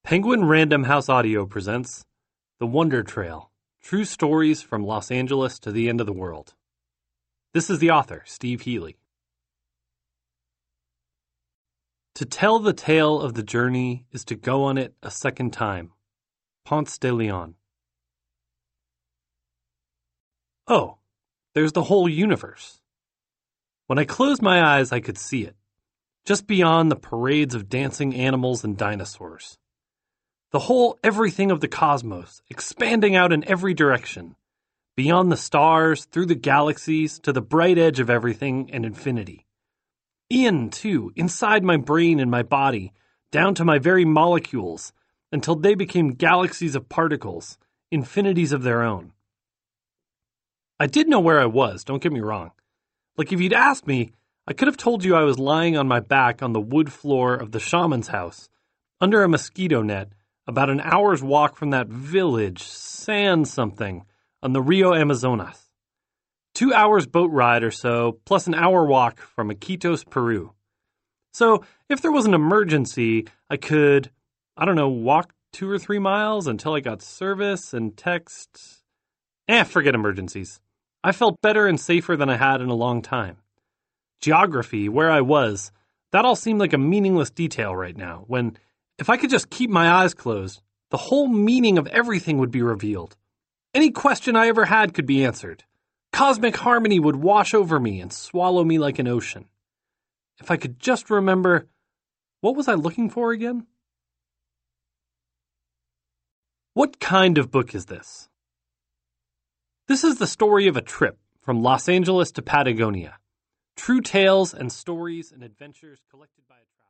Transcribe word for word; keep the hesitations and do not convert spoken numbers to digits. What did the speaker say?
Penguin Random House Audio presents The Wonder Trail, True Stories from Los Angeles to the End of the World. This is the author, Steve Healy. To tell the tale of the journey is to go on it a second time. Ponce de Leon. Oh, there's the whole universe. When I closed my eyes, I could see it, just beyond the parades of dancing animals and dinosaurs. The whole everything of the cosmos, expanding out in every direction, beyond the stars, through the galaxies, to the bright edge of everything and infinity. In, too, inside my brain and my body, down to my very molecules, until they became galaxies of particles, infinities of their own. I did know where I was, don't get me wrong. Like if you'd asked me, I could have told you I was lying on my back on the wood floor of the shaman's house, under a mosquito net, about an hour's walk from that village, San something, on the Rio Amazonas. Two hours boat ride or so, plus an hour walk from Iquitos, Peru. So, if there was an emergency, I could, I don't know, walk two or three miles until I got service and text. Eh, forget emergencies. I felt better and safer than I had in a long time. Geography, where I was, that all seemed like a meaningless detail right now, when if I could just keep my eyes closed, the whole meaning of everything would be revealed. Any question I ever had could be answered. Cosmic harmony would wash over me and swallow me like an ocean. If I could just remember, what was I looking for again? What kind of book is this? This is the story of a trip from Los Angeles to Patagonia. True tales and stories and adventures collected by a traveler.